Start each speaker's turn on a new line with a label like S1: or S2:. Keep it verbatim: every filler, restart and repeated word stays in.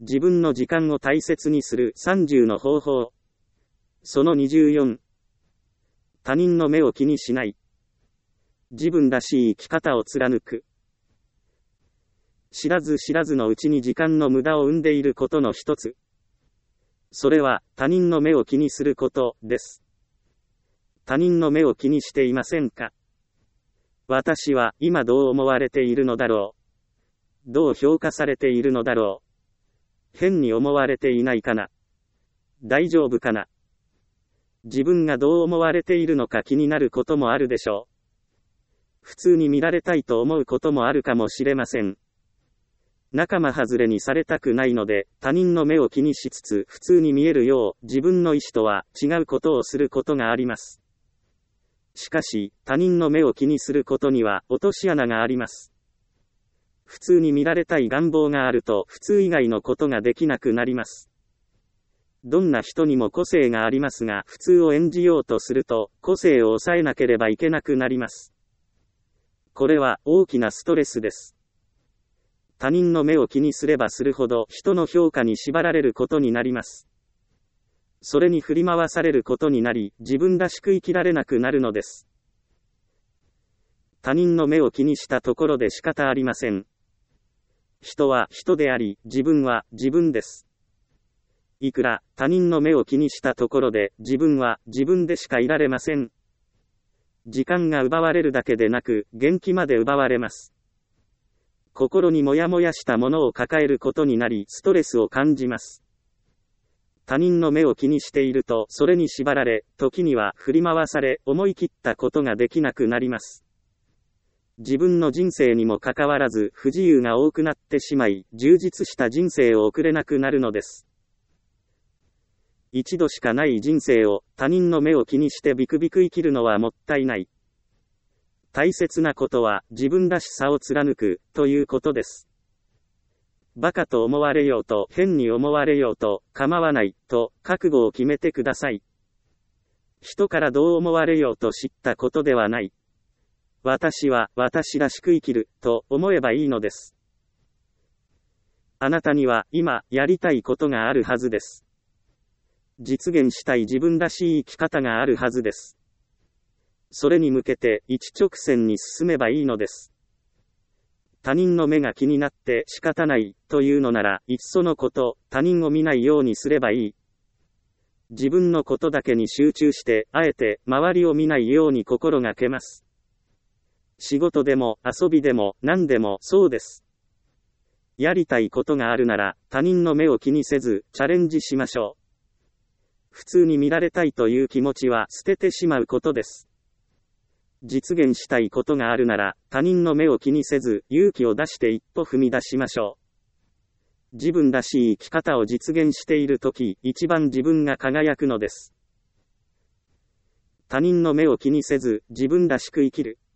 S1: 自分の時間を大切にするさんじゅうの方法。そのにじゅうよん。他人の目を気にしない。自分らしい生き方を貫く。知らず知らずのうちに時間の無駄を生んでいることの一つ。それは他人の目を気にすることです。他人の目を気にしていませんか？私は今どう思われているのだろう。どう評価されているのだろう。変に思われていないかな。大丈夫かな。自分がどう思われているのか気になることもあるでしょう。普通に見られたいと思うこともあるかもしれません。仲間外れにされたくないので、他人の目を気にしつつ普通に見えるよう、自分の意思とは違うことをすることがあります。しかし、他人の目を気にすることには落とし穴があります。普通に見られたい願望があると、普通以外のことができなくなります。どんな人にも個性がありますが、普通を演じようとすると、個性を抑えなければいけなくなります。これは大きなストレスです。他人の目を気にすればするほど人の評価に縛られることになります。それに振り回されることになり、自分らしく生きられなくなるのです。他人の目を気にしたところで仕方ありません。人は人であり、自分は自分です。いくら他人の目を気にしたところで自分は自分でしかいられません。時間が奪われるだけでなく、元気まで奪われます。心にもやもやしたものを抱えることになり、ストレスを感じます。他人の目を気にしていると、それに縛られ、時には振り回され、思い切ったことができなくなります。自分の人生にもかかわらず、不自由が多くなってしまい、充実した人生を送れなくなるのです。一度しかない人生を他人の目を気にしてビクビク生きるのはもったいない。大切なことは自分らしさを貫くということです。バカと思われようと変に思われようと構わないと覚悟を決めてください。人からどう思われようと知ったことではない。私は私らしく生きると思えばいいのです。あなたには今やりたいことがあるはずです。実現したい自分らしい生き方があるはずです。それに向けて一直線に進めばいいのです。他人の目が気になって仕方ないというのなら、いっそのこと他人を見ないようにすればいい。自分のことだけに集中して、あえて周りを見ないように心がけます。仕事でも遊びでも何でもそうです。やりたいことがあるなら他人の目を気にせずチャレンジしましょう。普通に見られたいという気持ちは捨ててしまうことです。実現したいことがあるなら他人の目を気にせず勇気を出して一歩踏み出しましょう。自分らしい生き方を実現しているとき、一番自分が輝くのです。他人の目を気にせず自分らしく生きる。